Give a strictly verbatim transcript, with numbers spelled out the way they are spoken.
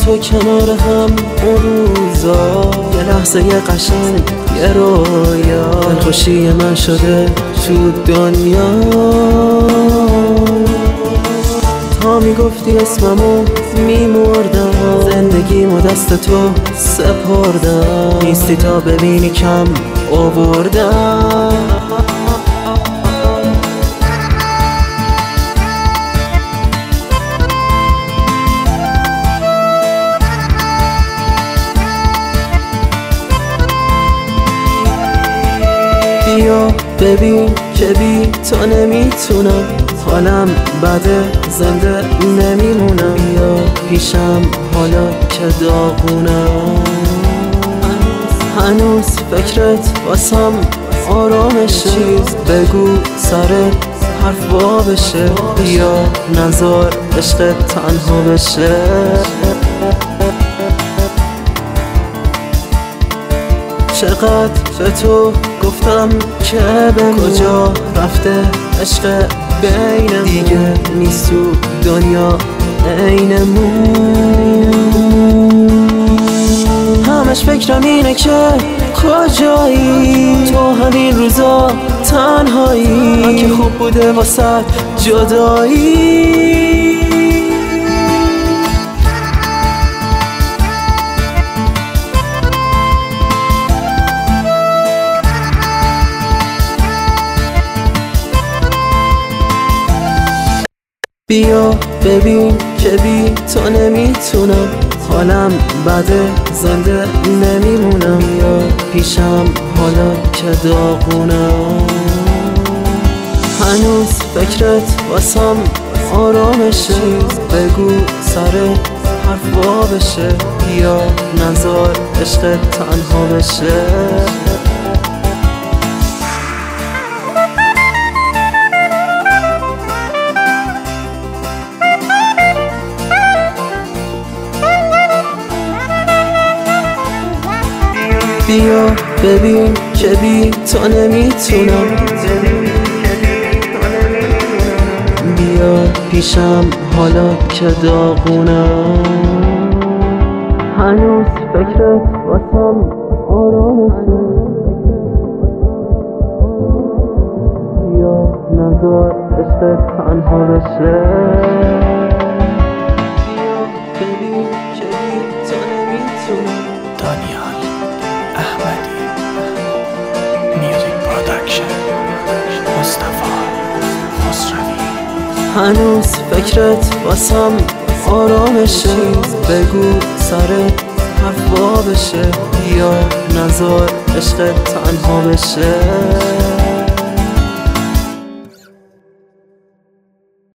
تو کنار هم اون روزا، یه لحظه یه قشنگ یه رویا، دلخوشی من شده تو دنیا. تا میگفتی اسممو میمردم، زندگیمو دست تو سپردم، نیستی تا ببینی کم آوردم. بیا ببین که بی تو نمیتونم، حالم بده زنده نمیمونم. بیا پیشم حالا که داغونم، هنوز فکرت واسم آرامشه. بگو سرت حرف وا بشه، بیا نذار عشقت تنها بشه. چقدر به تو گفتم که بمون، کجا رفته عشق بینمون، دیگه نیست تو دنیا عینمون. همش فکرم اینه که کجایی، تو همین روزا تنهایی، که خوب بوده واسه جدایی. بیا ببین که بی تو نمیتونم، حالم بده زنده نمیمونم. یا پیشم حالا که داغونم، هنوز فکرت واسم آرامشه. بگو سرت حرف وا بشه، یا نذار عشقت تنها بشه. بیا ببین که بی تو نمیتونم، بیا پیشم حالا که داغونم، هنوز فکرت واسم آرامشه. بیا نذار عشقت تنها بشه. دانیال احمدی، میوزیک پروداکشن، مصطفی خسروی. هنوز فکرت واسم آرامشه، بگو سرت حرف وا بشه، یا نذار عشقت تنها بشه.